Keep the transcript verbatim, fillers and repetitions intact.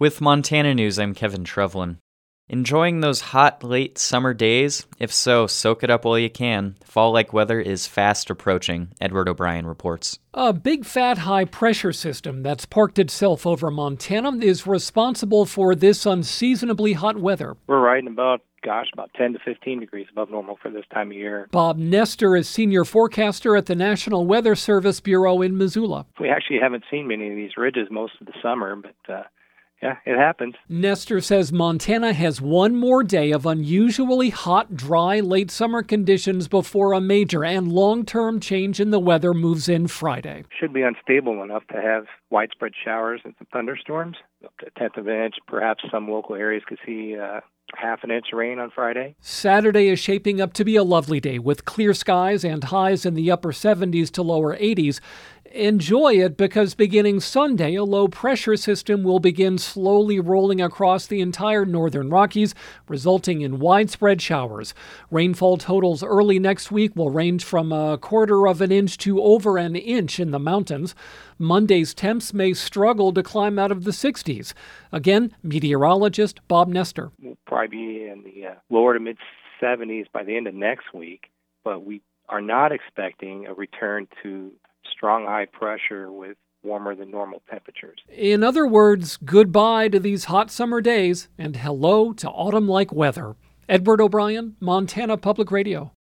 With Montana News, I'm Kevin Trevlin. Enjoying those hot, late summer days? If so, soak it up while you can. Fall-like weather is fast approaching, Edward O'Brien reports. A big fat high-pressure system that's parked itself over Montana is responsible for this unseasonably hot weather. We're riding about, gosh, about ten to fifteen degrees above normal for this time of year. Bob Nestor is senior forecaster at the National Weather Service Bureau in Missoula. We actually haven't seen many of these ridges most of the summer, but uh, yeah, it happens. Nestor says Montana has one more day of unusually hot, dry, late summer conditions before a major and long-term change in the weather moves in Friday. Should be unstable enough to have widespread showers and some thunderstorms, up to a tenth of an inch. Perhaps some local areas could see uh, half an inch of rain on Friday. Saturday is shaping up to be a lovely day with clear skies and highs in the upper seventies to lower eighties. Enjoy it because beginning Sunday, a low-pressure system will begin slowly rolling across the entire northern Rockies, resulting in widespread showers. Rainfall totals early next week will range from a quarter of an inch to over an inch in the mountains. Monday's temps may struggle to climb out of the sixties. Again, meteorologist Bob Nestor. We'll probably be in the uh, lower to mid-seventies by the end of next week, but we are not expecting a return to strong high pressure with warmer than normal temperatures. In other words, goodbye to these hot summer days and hello to autumn-like weather. Edward O'Brien, Montana Public Radio.